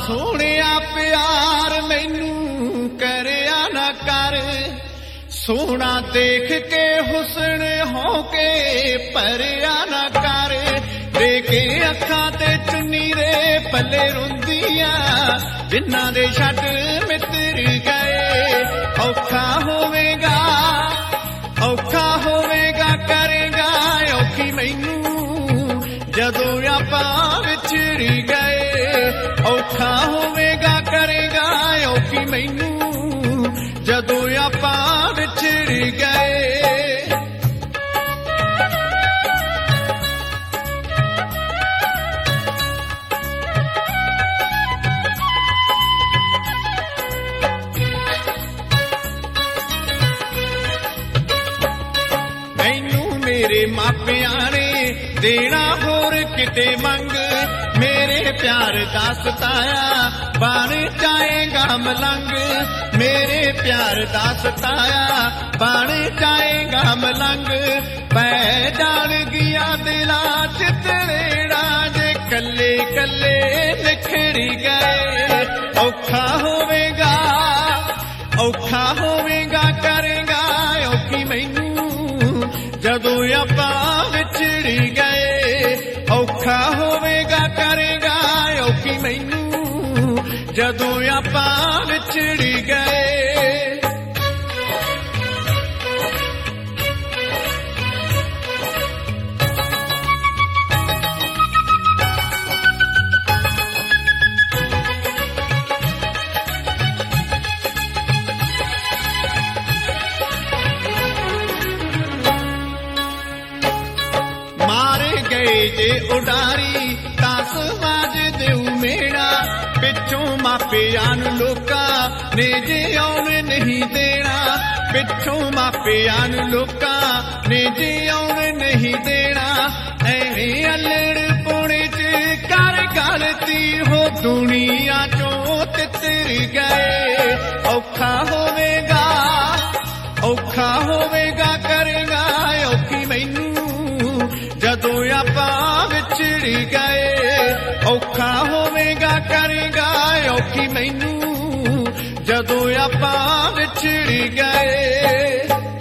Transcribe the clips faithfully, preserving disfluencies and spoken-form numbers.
सोहणिया प्यार मैनू करिया ना कर, सोहना देख के हुस्न हो के भरिया ना कर। देखे अखां ते चुन्नी रे पल्ले रोंदियां जिन्हां दे छड्ड मित्र गए। औखा होवेगा औखा होवेगा करेगा औखी मैनू जदों आपां विछड़ गए। औखा होवेगा करेगा औखी मैनू जदों आपां विछड़ गए। मेरे मापियां ने देना होर किते मंग, मेरे प्यार दा सताया बन जाएगा मलंग। मेरे प्यार दा सताया बन जाएगा मलंग। पै जान गया दिला चितड़ेड़ा जे कल्ले कल्ले निखड़ गए। औखा होवेगा औखा होवेगा करेगा औखी मैनू जदों आपां विछड़ गए। औखा होवेगा करेगा औखी मैनू जदों आपां विछड़ गए। जे उडारी तां समाज देऊ मेड़ा, पिछों मापियां नूं लोकां ने जे आउण नहीं देना। पिछों मापियां नूं लोकां ने जे आउण नहीं देना। ऐवें अल्लड़ पुणे च कर गलती हो दुनिया चों तितर गए। औखा होवेगा औखा होवेगा करेगा औखी मैनू जदों आपां विछड़ गए। औखा होवेगा करेगा औखी मैनू जदों आपां विछड़ गए।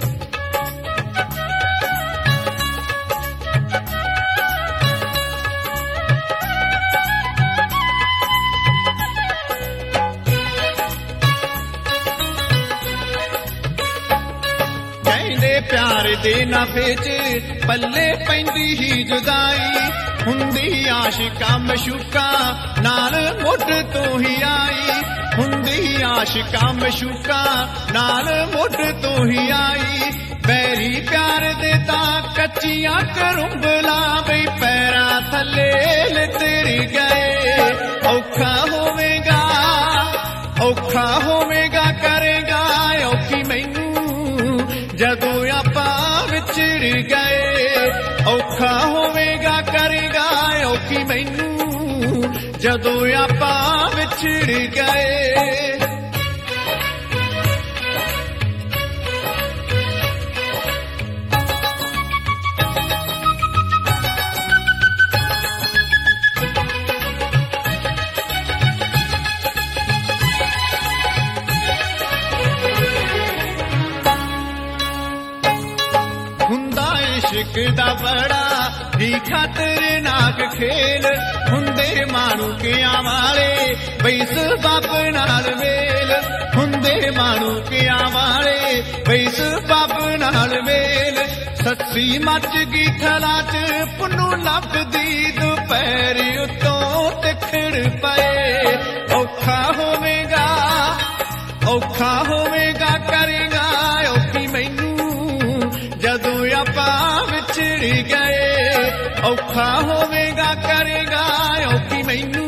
प्यार दे नाफे च पल्ले पैंदी ही जुदाई, हुंदी आशिकां मशूकां नाल मुढ़ तो ही आई। हुंदी आशिकां मशूकां नाल मुढ़ तो ही आई। बैरी प्यार दे तां कच्चियां करुंबला बई पैरां थल्ले लितर गए। औखा होवेगा औखा होवेगा करेगा औखी मैनू जदों आपां विछड़ गए। औखा होवेगा करेगा औखी मैनू जदों आपां विछड़ गए। इश्क दा बड़ा ही खतरनाक खेल, हुंदे मानू किया वाले बई सबब नाल मेल। हुंदे मानू किया वाले बई सबब नाल मेल। सस्सी मच गई खला च पुनू लभदी दोपहर उत्तों तिखड़ पए। औखा होवेगा औखा होवेगा करेगा औखी मैनू जदों आपां विछड़ गए। औखा होवेगा करेगा औखी मैनू